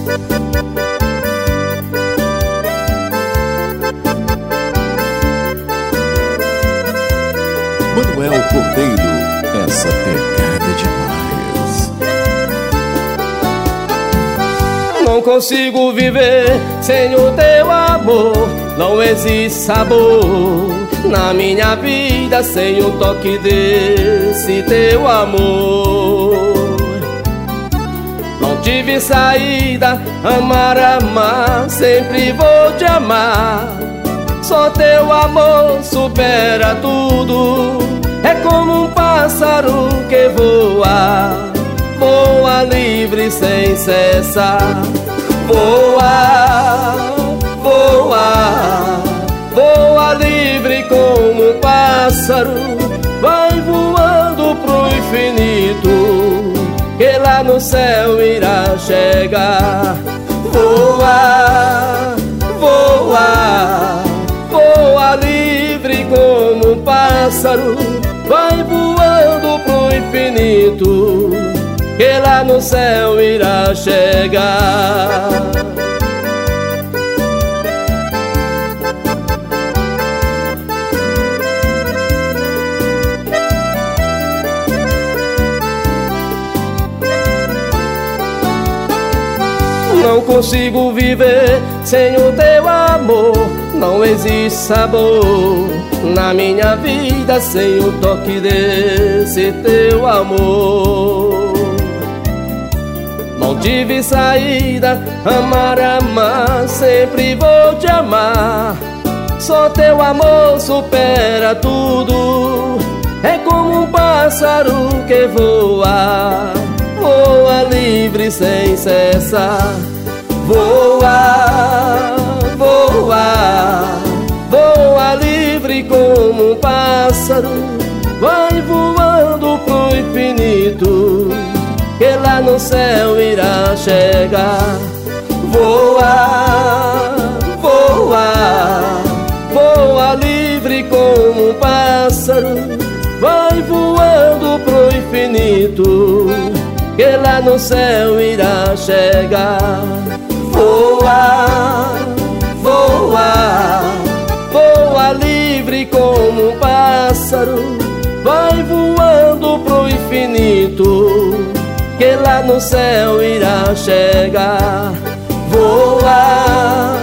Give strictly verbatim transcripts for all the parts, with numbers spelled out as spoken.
Manuel Cordeiro, essa pegada é demais. Não consigo viver sem o teu amor. Não existe sabor na minha vida sem o toque desse teu amor. Não tive saída, amar, amar, sempre vou te amar. Só teu amor supera tudo. É como um pássaro que voa, voa livre sem cessar. Voa, voa, voa livre como um pássaro. Vai voando pro infinito, que lá no céu irá chegar. Voa, voa, voa livre como um pássaro. Vai voando pro infinito, que lá no céu irá chegar. Não consigo viver sem o teu amor. Não existe sabor na minha vida sem o toque desse teu amor. Não tive saída, amar, amar, sempre vou te amar. Só teu amor supera tudo. É como um pássaro que voa, voa livre sem cessar. Voa, voa, voa livre como um pássaro. Vai voando pro infinito, que lá no céu irá chegar. Voa, voa, voa livre como um pássaro. Vai voando pro infinito, que lá no céu irá chegar. Voa, voa, voa livre como um pássaro. Vai voando pro infinito, que lá no céu irá chegar. Voa,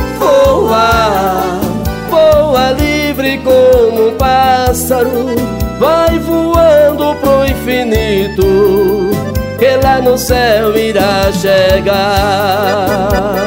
voa, voa livre como um pássaro. Vai voando pro infinito, que lá no céu irá chegar.